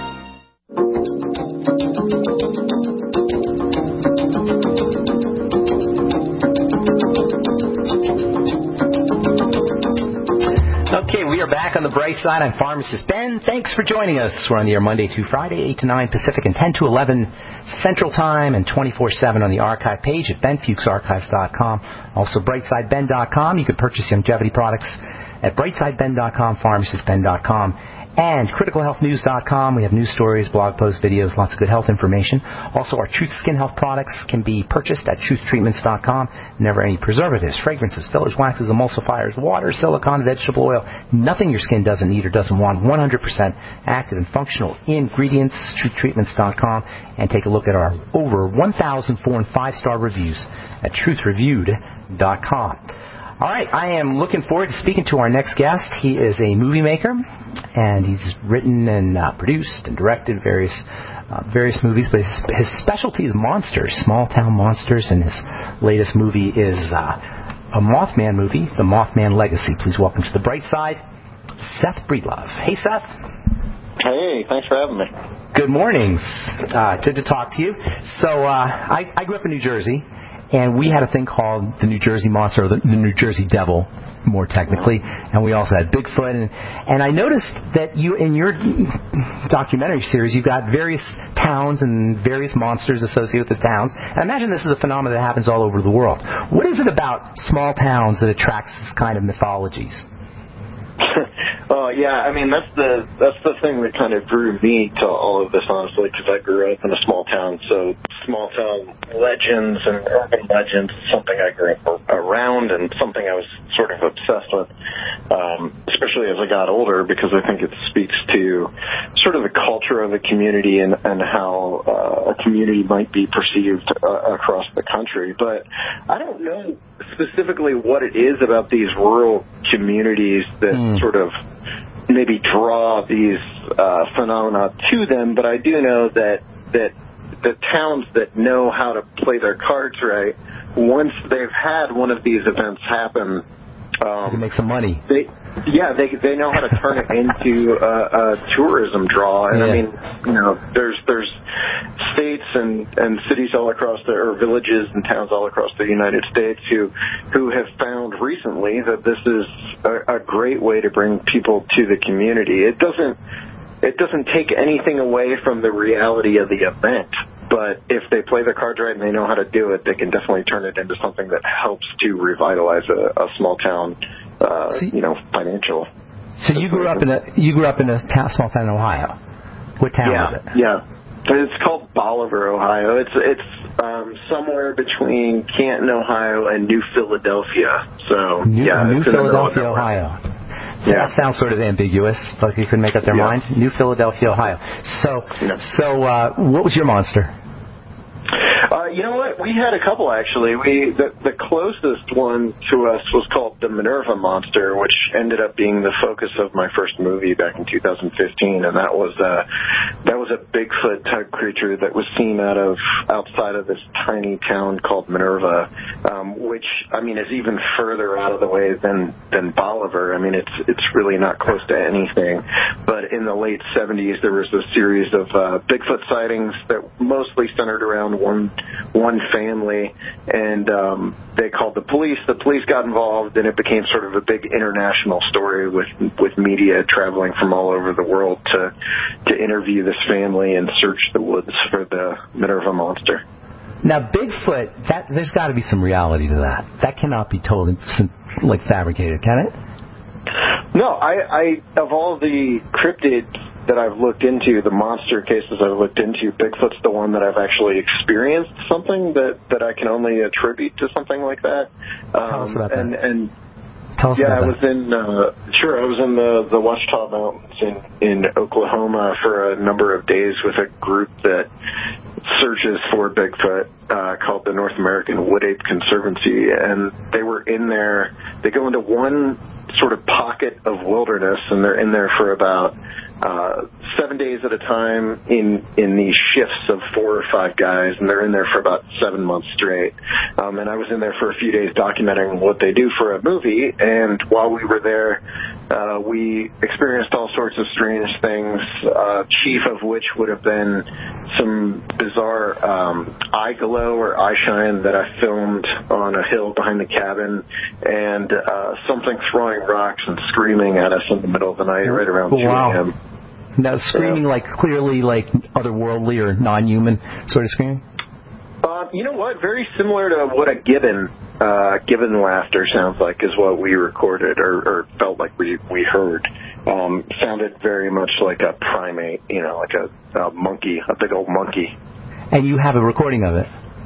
S2: Okay, we are back on the bright side. I'm Pharmacist Ben. Thanks for joining us. We're on the air Monday through Friday, eight to nine Pacific and ten to eleven Central Time, and twenty-four seven on the archive page at ben fuchs archives dot com. Also, brightside ben dot com. You can purchase longevity products at brightside ben dot com, pharmacist ben dot com, and critical health news dot com. We have news stories, blog posts, videos, lots of good health information. Also, our Truth Skin Health products can be purchased at truth treatments dot com. Never any preservatives, fragrances, fillers, waxes, emulsifiers, water, silicone, vegetable oil. Nothing your skin doesn't need or doesn't want. one hundred percent active and functional ingredients. truth treatments dot com. And take a look at our over one thousand four and five-star reviews at truth reviewed dot com. All right, I am looking forward to speaking to our next guest. He is a movie maker, and he's written and uh, produced and directed various uh, various movies, but his, his specialty is monsters, small-town monsters, and his latest movie is uh, a Mothman movie, The Mothman Legacy. Please welcome to the bright side, Seth Breedlove. Hey, Seth.
S13: Hey, thanks for having me.
S2: Good mornings. Uh, good to talk to you. So uh, I, I grew up in New Jersey, and we had a thing called the New Jersey Monster, or the, the New Jersey Devil, more technically, and we also had Bigfoot. And, and I noticed that you, in your documentary series, you've got various towns and various monsters associated with the towns. And I imagine this is a phenomenon that happens all over the world. What is it about small towns that attracts this kind of mythologies?
S13: Oh, yeah, I mean, that's the that's the thing that kind of drew me to all of this, honestly, because I grew up in a small town, so small town legends and urban legends is something I grew up around and something I was sort of obsessed with, um, especially as I got older, because I think it speaks to sort of the culture of a community and, and how uh, a community might be perceived uh, across the country. But I don't know specifically what it is about these rural communities that mm. sort of maybe draw these uh, phenomena to them, but I do know that that the towns that know how to play their cards right, once they've had one of these events happen,
S2: um, make some money.
S13: They, yeah, they they know how to turn it into a, a tourism draw. And
S2: yeah.
S13: I mean, you know, there's there's states and, and cities all across the, or villages and towns all across the United States who who have found recently that this is a, a great way to bring people to the community. It doesn't it doesn't take anything away from the reality of the event. But if they play their cards right and they know how to do it, they can definitely turn it into something that helps to revitalize a, a small town, uh, See, you know, financial.
S2: So you grew up in a you grew up in a town, small town in Ohio. What town
S13: yeah,
S2: was it?
S13: Yeah, it's called Bolivar, Ohio. It's it's um, somewhere between Canton, Ohio, and New Philadelphia. So
S2: New,
S13: yeah,
S2: New
S13: it's
S2: Philadelphia, Ohio. So
S13: yeah.
S2: That sounds sort of ambiguous, like you couldn't make up their
S13: yeah.
S2: mind. New Philadelphia, Ohio. So,
S13: yeah.
S2: so uh, what was your monster?
S13: Uh, you know what? We had a couple, actually. We the, the closest one to us was called the Minerva Monster, which ended up being the focus of my first movie back in two thousand fifteen, and that was uh, that was a Bigfoot type creature that was seen out of outside of this tiny town called Minerva, um, which I mean is even further out of the way than than Bolivar. I mean, it's it's really not close to anything. But in the late seventies, there was a series of uh, Bigfoot sightings that mostly centered around one. one family, and um, they called the police. The police got involved, and it became sort of a big international story with with media traveling from all over the world to to interview this family and search the woods for the Minerva Monster.
S2: Now, Bigfoot, that there's got to be some reality to that. That cannot be totally like fabricated, can it?
S13: No, I, I of all the cryptids that I've looked into, the monster cases I've looked into, Bigfoot's the one that I've actually experienced something that, that I can only attribute to something like that. Um,
S2: Tell us about
S13: and,
S2: that.
S13: And
S2: Tell us
S13: yeah,
S2: about
S13: I was
S2: that.
S13: in, uh, sure, I was in the, the Ouachita Mountains in, in Oklahoma for a number of days with a group that searches for Bigfoot uh, called the North American Wood Ape Conservancy, and they were in there, they go into one sort of pocket of wilderness, and they're in there for about uh, seven days at a time in in these shifts of four or five guys, and they're in there for about seven months straight. Um, and I was in there for a few days documenting what they do for a movie, and while we were there, uh, we experienced all sorts of strange things, uh, chief of which would have been some bizarre um, eye glow or eye shine that I filmed on a hill behind the cabin, and uh, something throwing rocks and screaming at us in the middle of the night right around two a.m.
S2: Now, screaming yeah. like clearly like otherworldly or non-human sort of screaming?
S13: Uh, you know what? Very similar to what a gibbon uh, gibbon laughter sounds like is what we recorded or, or felt like we, we heard. Um, sounded very much like a primate, you know, like a, a monkey, a big old monkey.
S2: And you have a recording of it?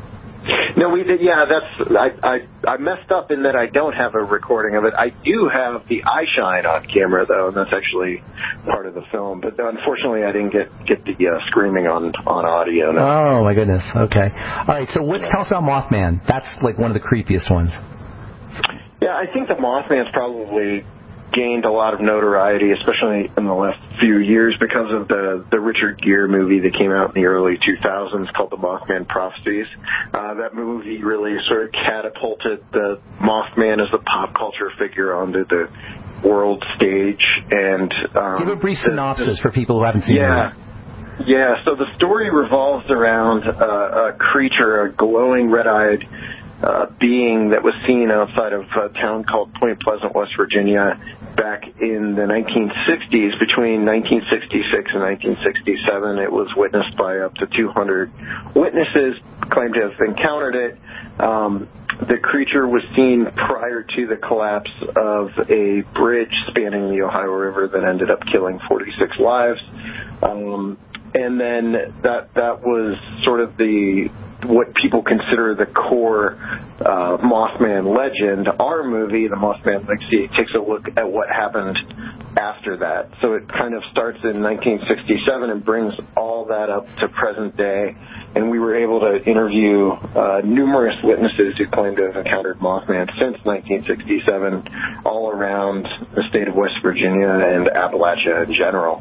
S13: No, we did. Yeah, that's I, I. I messed up in that I don't have a recording of it. I do have the eye shine on camera though, and that's actually part of the film. But unfortunately, I didn't get get the uh, screaming on on audio. No.
S2: Oh my goodness. Okay. All right. So let's tell us about Mothman. That's like one of the creepiest ones.
S13: Yeah, I think the Mothman's probably gained a lot of notoriety, especially in the last few years, because of the, the Richard Gere movie that came out in the early two thousands called The Mothman Prophecies. Uh, that movie really sort of catapulted the Mothman as a pop culture figure onto the world stage. And um,
S2: give a brief
S13: the,
S2: synopsis
S13: the,
S2: for people who haven't seen
S13: yeah,
S2: it.
S13: Yeah, so the story revolves around uh, a creature, a glowing red-eyed uh, being that was seen outside of a town called Point Pleasant, West Virginia, back in the nineteen sixties. Between nineteen sixty-six and nineteen sixty-seven, it was witnessed by up to two hundred witnesses, claimed to have encountered it. Um, the creature was seen prior to the collapse of a bridge spanning the Ohio River that ended up killing forty-six lives. Um, and then that that was sort of the what people consider the core uh, Mothman legend. Our movie, The Mothman Legacy, takes a look at what happened after that. So it kind of starts in nineteen sixty-seven and brings all that up to present day. And we were able to interview uh, numerous witnesses who claim to have encountered Mothman since nineteen sixty-seven all around the state of West Virginia and Appalachia in general.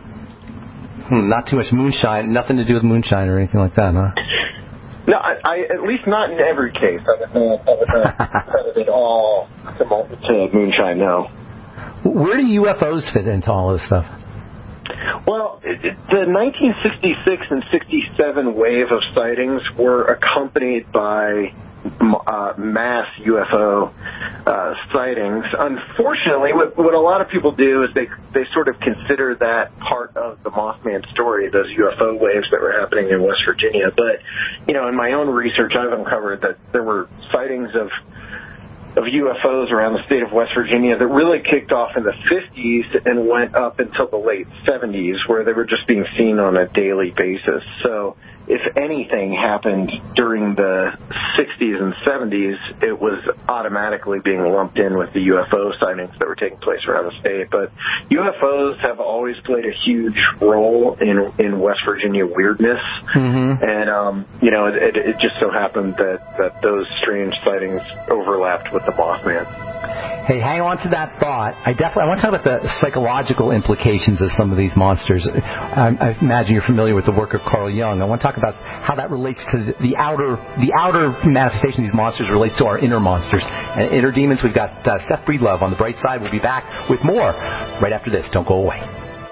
S2: Hmm, not too much moonshine, nothing to do with moonshine or anything like that, huh?
S13: No, I, I at least not in every case. I would not, I would not credit it all to, to moonshine, no.
S2: Where do U F Os fit into all this stuff?
S13: Well, it, it, the nineteen sixty-six and sixty-seven wave of sightings were accompanied by uh, mass U F O uh, sightings. Unfortunately, what, what a lot of people do is they they sort of consider that part of the Mothman story, those U F O waves that were happening in West Virginia. But, you know, in my own research, I've uncovered that there were sightings of of U F Os around the state of West Virginia that really kicked off in the fifties and went up until the late seventies, where they were just being seen on a daily basis. So if anything happened during the sixties and seventies, it was automatically being lumped in with the U F O sightings that were taking place around the state. But U F Os have always played a huge role in in West Virginia weirdness.
S2: Mm-hmm.
S13: And, um, you know, it, it just so happened that, that those strange sightings overlapped with the Mothman.
S2: Hey, hang on to that thought. I definitely I want to talk about the psychological implications of some of these monsters. I, I imagine you're familiar with the work of Carl Jung. I want to talk about how that relates to the outer the outer manifestation of these monsters relates to our inner monsters and inner demons. We've got uh, Seth Breedlove on the bright side. We'll be back with more right after this. Don't go away.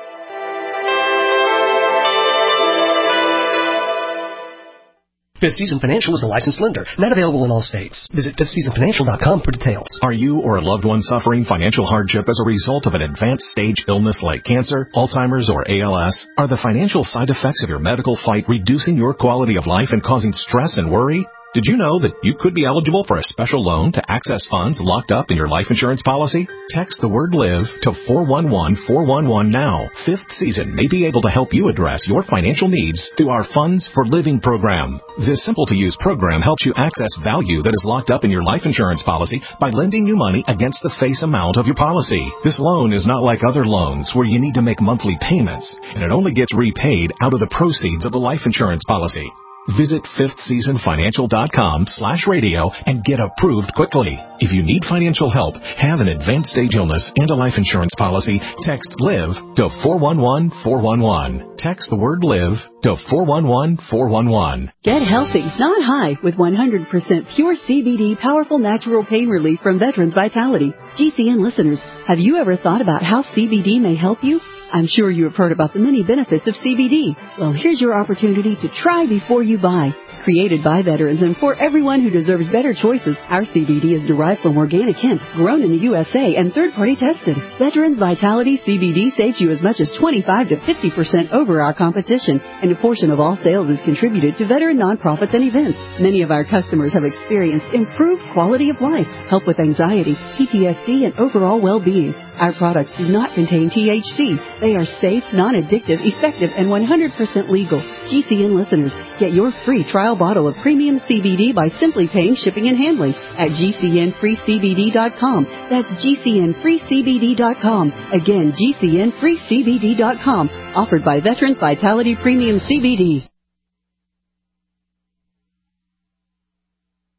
S14: Fifth Season Financial is a licensed lender, not available in all states. Visit fifth season financial dot com for details.
S1: Are you or a loved one suffering financial hardship as a result of an advanced stage illness like cancer, Alzheimer's, or A L S? Are the financial side effects of your medical fight reducing your quality of life and causing stress and worry? Did you know that you could be eligible for a special loan to access funds locked up in your life insurance policy? Text the word LIVE to four one one four one one now. Fifth Season may be able to help you address your financial needs through our Funds for Living program. This simple-to-use program helps you access value that is locked up in your life insurance policy by lending you money against the face amount of your policy. This loan is not like other loans where you need to make monthly payments, and it only gets repaid out of the proceeds of the life insurance policy. Visit fifth season financial dot com slash radio and get approved quickly. If you need financial help, have an advanced stage illness and a life insurance policy, text LIVE to four one one four one one. Text the word LIVE to four one one four one one.
S15: Get healthy, not high, with one hundred percent pure C B D powerful natural pain relief from Veterans Vitality. G C N listeners, have you ever thought about how C B D may help you? I'm sure you have heard about the many benefits of C B D. Well, here's your opportunity to try before you buy. Created by veterans and for everyone who deserves better choices, our C B D is derived from organic hemp, grown in the U S A and third-party tested. Veterans Vitality C B D saves you as much as twenty-five to fifty percent over our competition, and a portion of all sales is contributed to veteran nonprofits and events. Many of our customers have experienced improved quality of life, help with anxiety, P T S D, and overall well-being. Our products do not contain T H C. They are safe, non-addictive, effective, and one hundred percent legal. G C N listeners, get your free trial bottle of premium C B D by simply paying shipping and handling at G C N free C B D dot com. That's G C N free C B D dot com. Again, G C N free C B D dot com. Offered by Veterans Vitality Premium C B D.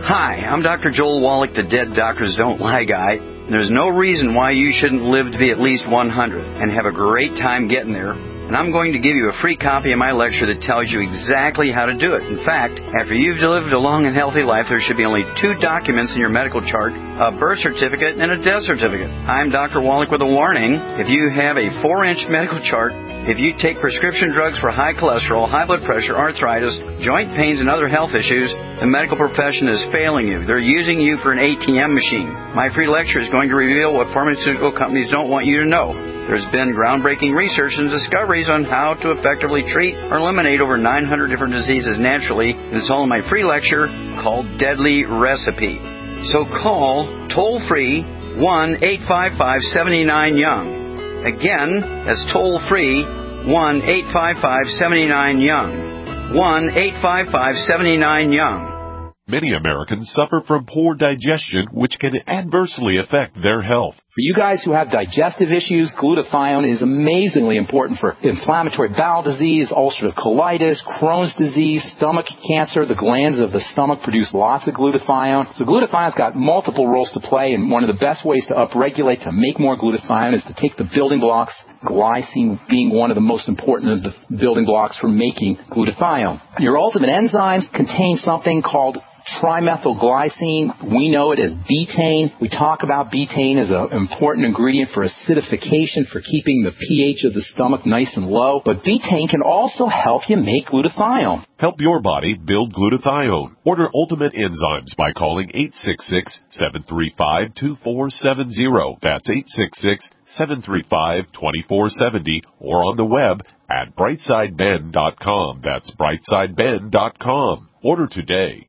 S16: Hi, I'm Doctor Joel Wallach, the Dead Doctors Don't Lie guy. There's no reason why you shouldn't live to be at least one hundred and have a great time getting there. And I'm going to give you a free copy of my lecture that tells you exactly how to do it. In fact, after you've lived a long and healthy life, there should be only two documents in your medical chart, a birth certificate and a death certificate. I'm Doctor Wallach with a warning. If you have a four-inch medical chart, if you take prescription drugs for high cholesterol, high blood pressure, arthritis, joint pains, and other health issues, the medical profession is failing you. They're using you for an A T M machine. My free lecture is going to reveal what pharmaceutical companies don't want you to know. There's been groundbreaking research and discoveries on how to effectively treat or eliminate over nine hundred different diseases naturally, and it's all in my free lecture called Deadly Recipe. So call toll-free one eight five five, seven nine, young. Again, that's toll-free one eight five five, seven nine, young. one eight five five, seven nine, young.
S5: Many Americans suffer from poor digestion, which can adversely affect their health.
S2: For you guys who have digestive issues, glutathione is amazingly important for inflammatory bowel disease, ulcerative colitis, Crohn's disease, stomach cancer. The glands of the stomach produce lots of glutathione. So glutathione's got multiple roles to play, and one of the best ways to upregulate, to make more glutathione, is to take the building blocks, glycine being one of the most important of the building blocks for making glutathione. Your ultimate enzymes contain something called trimethylglycine. We know it as betaine. We talk about betaine as an important ingredient for acidification, for keeping the pH of the stomach nice and low. But betaine can also help you make glutathione.
S5: Help your body build glutathione. Order Ultimate Enzymes by calling eight six six, seven three five, two four seven zero. That's eight six six, seven three five, two four seven zero, or on the web at brightside ben dot com. That's brightside ben dot com. Order today.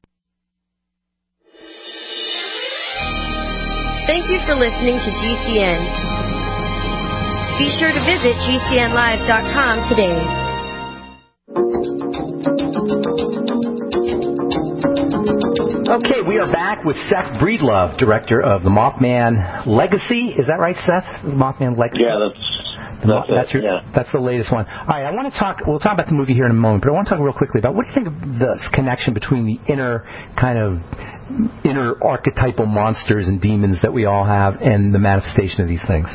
S7: Thank you for listening to G C N. Be sure to visit G C N live dot com today.
S2: Okay, we are back with Seth Breedlove, director of the Mothman Legacy. Is that right, Seth? The Mothman Legacy?
S17: Yeah, that's
S2: The,
S17: that's,
S2: that's,
S17: it,
S2: your,
S17: yeah.
S2: that's the latest one. All right, I want to talk, we'll talk about the movie here in a moment, but I want to talk real quickly about what do you think of the connection between the inner kind of inner archetypal monsters and demons that we all have and the manifestation of these things?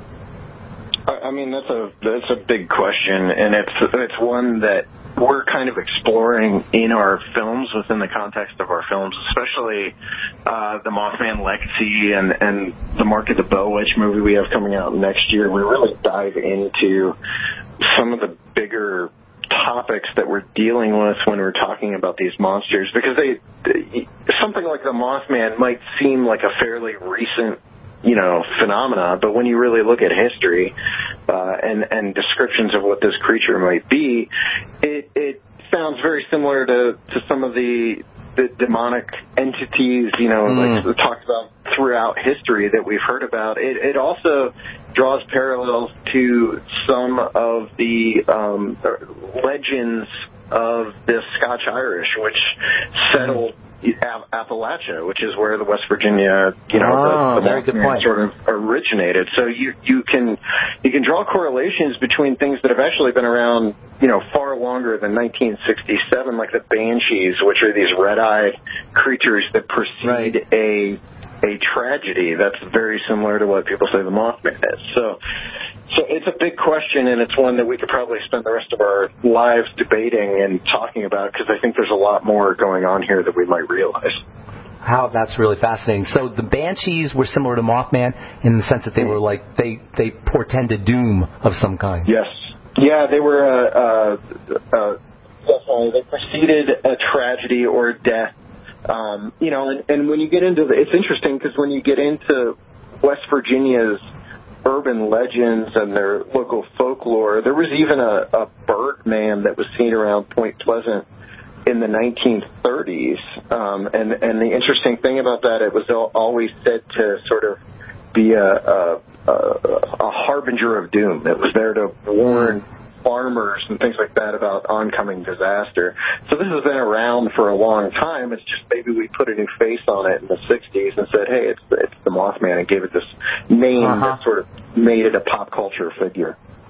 S13: I mean, that's a that's a big question, and it's it's one that we're kind of exploring in our films, within the context of our films, especially uh, the Mothman Legacy and, and the Mark of the Bow Witch movie we have coming out next year. We really dive into some of the bigger topics that we're dealing with when we're talking about these monsters, because they, they something like the Mothman might seem like a fairly recent, you know, phenomena, but when you really look at history uh, and and descriptions of what this creature might be, it it sounds very similar to to some of the the demonic entities, you know, mm. like talked about throughout history that we've heard about. It, it also draws parallels to some of the um, legends of the Scotch Irish, which settled Appalachia, which is where the West Virginia, you know,
S2: oh,
S13: the, the
S2: very good point.
S13: sort of originated. So you you can you can draw correlations between things that have actually been around, you know, far longer than nineteen sixty-seven, like the Banshees, which are these red-eyed creatures that precede right. a a tragedy. That's very similar to what people say the Mothman is. So. So it's a big question, and it's one that we could probably spend the rest of our lives debating and talking about, because I think there's a lot more going on here that we might realize.
S2: How that's really fascinating. So the Banshees were similar to Mothman in the sense that they were like, they, they portended doom of some kind.
S13: Yes. Yeah, they were, uh, uh, uh, definitely, they preceded a tragedy or death. Um, you know, and, and when you get into the, it's interesting because when you get into West Virginia's urban legends and their local folklore, there was even a, a bird man that was seen around Point Pleasant in the nineteen thirties. Um, and, and the interesting thing about that, it was always said to sort of be a, a, a, a harbinger of doom. It was there to warn farmers and things like that about oncoming disaster. So this has been around for a long time. It's just maybe we put a new face on it in the sixties and said, hey, it's it's the Mothman, and gave it this name uh-huh. that sort of made it a pop culture figure.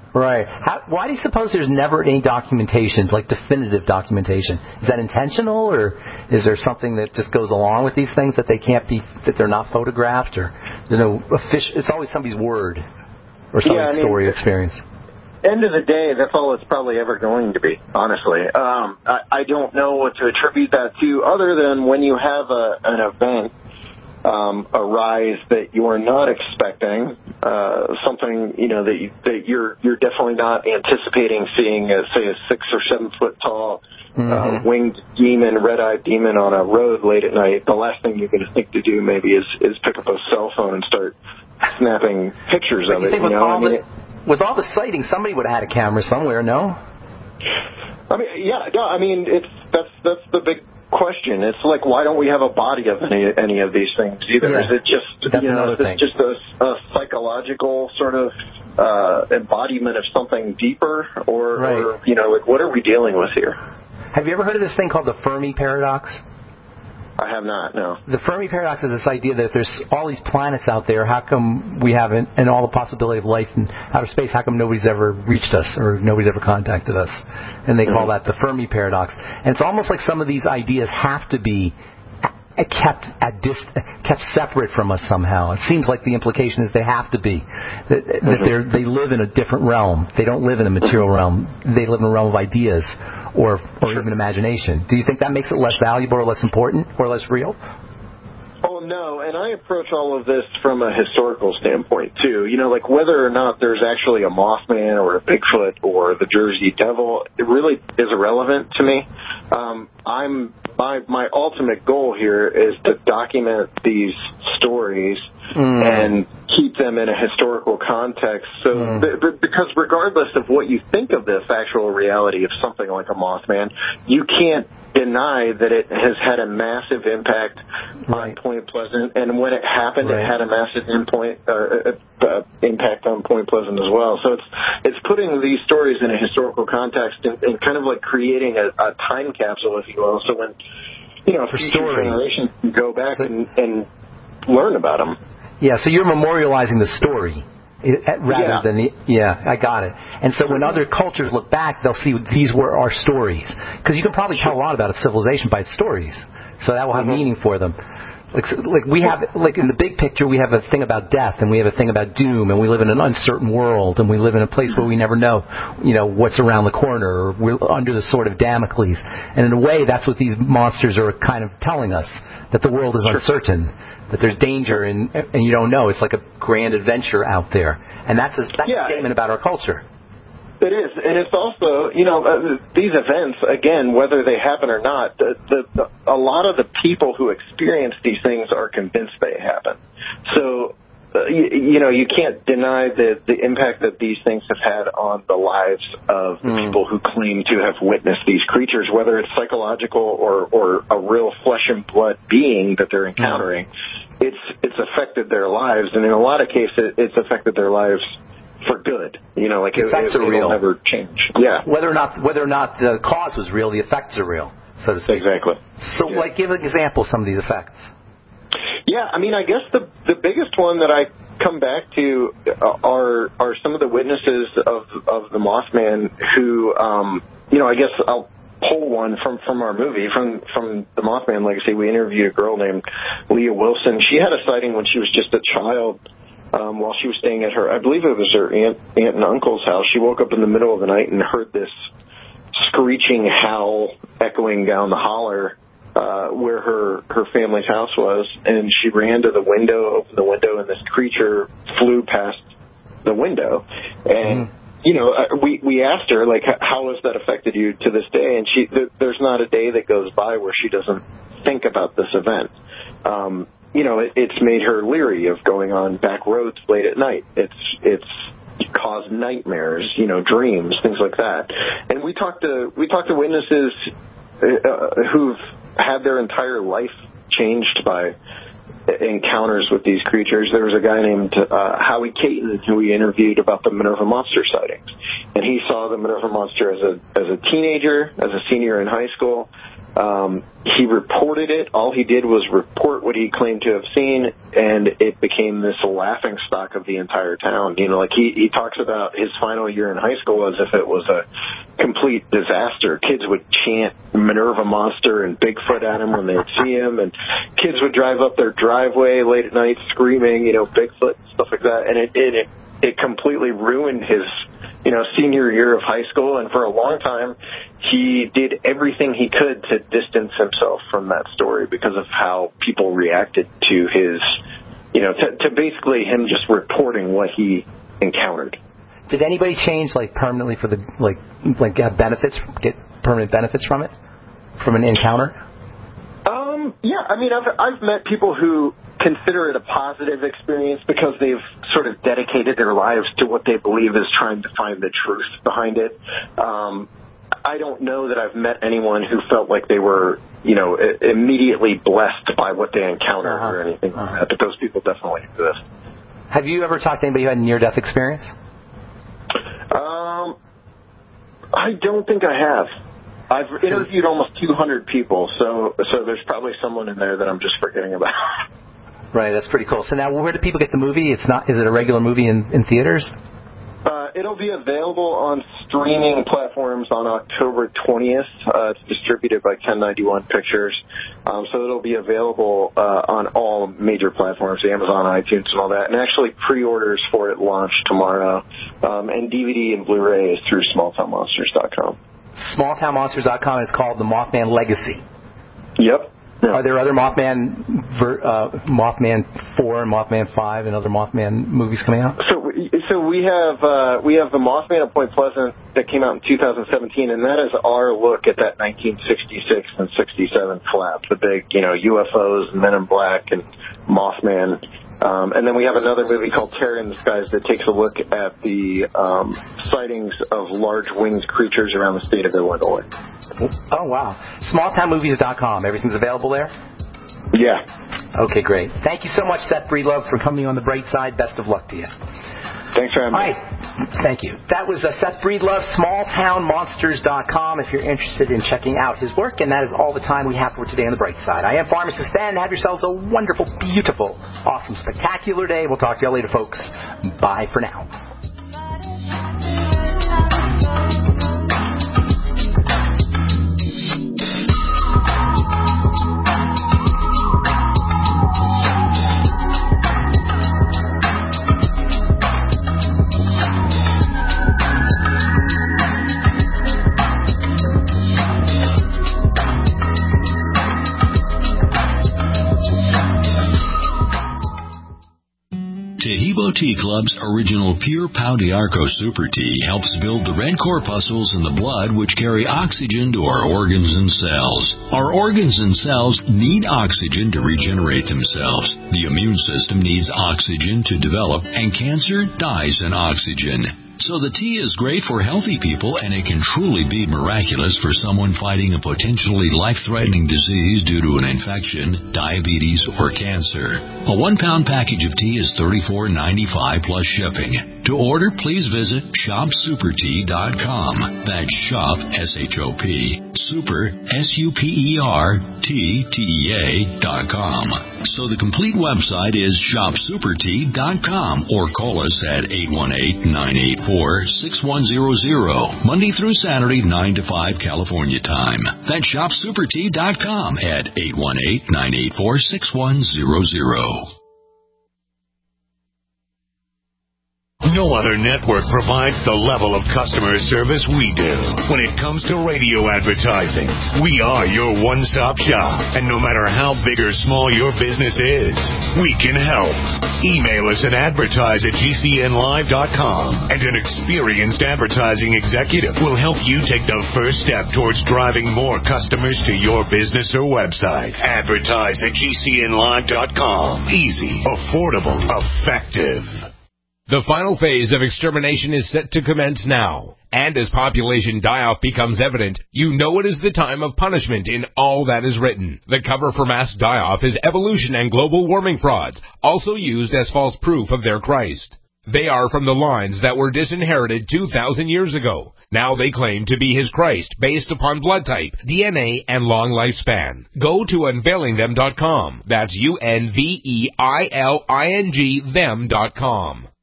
S2: Right. How, why do you suppose there's never any documentation, like definitive documentation? Is that intentional, or is there something that just goes along with these things that they can't be, that they're not photographed, or there's no official? It's always somebody's word or somebody's
S13: yeah, I mean,
S2: story or experience.
S13: End of the day, that's all it's probably ever going to be, honestly. Um, I, I don't know what to attribute that to, other than when you have a, an event um, arise that you are not expecting, uh, something you know that you, that you're you're definitely not anticipating seeing, a, say, a six or seven foot tall mm-hmm. uh, winged demon, red-eyed demon on a road late at night. The last thing you're going to think to do maybe is is pick up a cell phone and start snapping pictures
S2: but
S13: of
S2: you
S13: it.
S2: Think
S13: you
S2: with
S13: know,
S2: all
S13: I mean,
S2: the, with all the sightings, somebody would have had a camera somewhere. No.
S13: I mean, yeah, no. I mean, it's that's that's the big question. It's like, why don't we have a body of any any of these things either?
S2: Yeah.
S13: Is it just
S2: That's
S13: you know, is
S2: thing.
S13: it just a, a psychological sort of uh, embodiment of something deeper, or,
S2: right.
S13: or you know, like, what are we dealing with here?
S2: Have you ever heard of this thing called the Fermi paradox?
S13: I have not, no.
S2: The Fermi paradox is this idea that if there's all these planets out there, how come we haven't, and all the possibility of life in outer space, how come nobody's ever reached us or nobody's ever contacted us? And they call that the Fermi paradox. And it's almost like some of these ideas have to be kept at dis- kept separate from us somehow. It seems like the implication is they have to be. That, that
S13: mm-hmm.
S2: they're, they live in a different realm. They don't live in a material realm. They live in a realm of ideas. Or, or even imagination. Do you think that makes it less valuable or less important or less real?
S13: Oh, no, and I approach all of this from a historical standpoint, too. You know, like whether or not there's actually a Mothman or a Bigfoot or the Jersey Devil, it really is irrelevant to me. Um, I'm my my ultimate goal here is to document these stories mm. and keep them in a historical context. So, mm. b- b- because regardless of what you think of the factual reality of something like a Mothman, you can't deny that it has had a massive impact right. on Point Pleasant, and when it happened, right. it had a massive impoint, uh, uh, impact on Point Pleasant as well. So it's it's putting these stories in a historical context and, and kind of like creating a, a time capsule, if you will. So when you know future story. generations can go back so, and, and learn about them.
S2: Yeah. So you're memorializing the story. Rather yeah. than the, yeah, I got it. And so when other cultures look back, they'll see these were our stories. Because you can probably tell a lot about a civilization by its stories. So that will have mm-hmm. meaning for them. Like, like we have, like in the big picture, we have a thing about death, and we have a thing about doom, and we live in an uncertain world, and we live in a place where we never know, you know, what's around the corner, or we're under the sword of Damocles. And in a way, that's what these monsters are kind of telling us, that the world is sure. uncertain. That there's danger and and you don't know. It's like a grand adventure out there, and that's a, that's yeah. a statement about our culture.
S13: It is, and it's also, you know, uh, these events, again, whether they happen or not, the, the, the, a lot of the people who experience these things are convinced they happen. So, uh, you, you know, you can't deny the the impact that these things have had on the lives of the mm. people who claim to have witnessed these creatures, whether it's psychological or, or a real flesh and blood being that they're encountering. Mm. It's it's affected their lives, and in a lot of cases, it's affected their lives for good. You know, like it, it, it'll never change. Yeah.
S2: Whether or not whether or not the cause was real, the effects are real, so to speak.
S13: Exactly.
S2: So,
S13: yeah.
S2: like, give an example of some of these effects.
S13: Yeah, I mean, I guess the the biggest one that I come back to are are some of the witnesses of of the Mothman who, um, you know, I guess I'll pull one from, from our movie, from from the Mothman Legacy. We interviewed a girl named Leah Wilson. She had a sighting when she was just a child um, while she was staying at her, I believe it was her aunt, aunt and uncle's house. She woke up in the middle of the night and heard this screeching howl echoing down the holler uh, where her, her family's house was, and she ran to the window, opened the window, and this creature flew past the window. And... Mm. You know, we we asked her, like, how has that affected you to this day? And she, there's not a day that goes by where she doesn't think about this event. Um, you know, it, it's made her leery of going on back roads late at night. It's it's caused nightmares, you know, dreams, things like that. And we talked to we talked to witnesses uh, who've had their entire life changed by encounters with these creatures. There was a guy named uh, Howie Caton who we interviewed about the Minerva Monster sightings, and he saw the Minerva Monster as a as a teenager, as a senior in high school, Um, he reported it. All he did was report what he claimed to have seen, and it became this laughing stock of the entire town. You know, like he, he talks about his final year in high school as if it was a complete disaster. Kids would chant Minerva Monster and Bigfoot at him when they would see him, and kids would drive up their driveway late at night screaming, you know, Bigfoot and stuff like that. And it it, it completely ruined his, you know, senior year of high school. And for a long time, he did everything he could to distance himself from that story because of how people reacted to his, you know, to, to basically him just reporting what he encountered.
S2: Did anybody change, like, permanently for the, like, like have benefits, get permanent benefits from it, from an encounter?
S13: Um, yeah, I mean, I've, I've met people who consider it a positive experience because they've sort of dedicated their lives to what they believe is trying to find the truth behind it. Um, I don't know that I've met anyone who felt like they were, you know, immediately blessed by what they encountered uh-huh. or anything like uh-huh. that, but those people definitely exist.
S2: Have you ever talked to anybody who had a near-death experience?
S13: Um, I don't think I have. I've interviewed almost two hundred people, so so there's probably someone in there that I'm just forgetting about.
S2: Right, that's pretty cool. So now, where do people get the movie? It's not. Is it a regular movie in, in theaters?
S13: Uh, it'll be available on streaming platforms on October twentieth. Uh, it's distributed by ten ninety-one Pictures, um, so it'll be available uh, on all major platforms, Amazon, iTunes, and all that. And actually, pre-orders for it launch tomorrow, um, and D V D and Blu-ray is through small town monsters dot com.
S2: small town monsters dot com is called The Mothman Legacy.
S13: Yep. Yeah.
S2: Are there other Mothman, uh, Mothman four and Mothman five and other Mothman movies coming out?
S13: So, so we have uh, we have the Mothman at Point Pleasant that came out in two thousand seventeen, and that is our look at that nineteen sixty-six and sixty-seven flap, the big, you know, U F Os, Men in Black, and Mothman. Um, and then we have another movie called Terror in the Skies that takes a look at the um, sightings of large winged creatures around the state of Illinois.
S2: Oh, wow. small town movies dot com. Everything's available there?
S13: Yeah.
S2: Okay, great. Thank you so much, Seth Breedlove, for coming on The Bright Side. Best of luck to you.
S13: Thanks for having me.
S2: All right. Thank you. That was uh, Seth Breedlove, small town monsters dot com, if you're interested in checking out his work. And that is all the time we have for today on The Bright Side. I am Pharmacist Ben. Have yourselves a wonderful, beautiful, awesome, spectacular day. We'll talk to you all later, folks. Bye for now.
S17: Taheebo Tea Club's original Pure Pau d'Arco Super Tea helps build the red corpuscles in the blood which carry oxygen to our organs and cells. Our organs and cells need oxygen to regenerate themselves. The immune system needs oxygen to develop, and cancer dies in oxygen. So the tea is great for healthy people, and it can truly be miraculous for someone fighting a potentially life-threatening disease due to an infection, diabetes, or cancer. A one-pound package of tea is thirty-four ninety-five plus shipping. To order, please visit shop super tea dot com. That's shop, S H O P, super, S U P E R, T, T E A, dot com. So the complete website is shop super tea dot com, or call us at eight one eight, nine eight four, six one zero zero, Monday through Saturday, nine to five California time. That's shop super tea dot com at eight one eight, nine eight four, six one zero zero.
S18: No other network provides the level of customer service we do. When it comes to radio advertising, we are your one-stop shop. And no matter how big or small your business is, we can help. Email us at advertise at G C N live dot com, and an experienced advertising executive will help you take the first step towards driving more customers to your business or website. Advertise at G C N live dot com. Easy, affordable, effective.
S19: The final phase of extermination is set to commence now. And as population die-off becomes evident, you know it is the time of punishment in all that is written. The cover for mass die-off is evolution and global warming frauds, also used as false proof of their Christ. They are from the lines that were disinherited two thousand years ago. Now they claim to be his Christ based upon blood type, D N A, and long lifespan. Go to unveiling them dot com. That's U N V E I L I N G them dot com.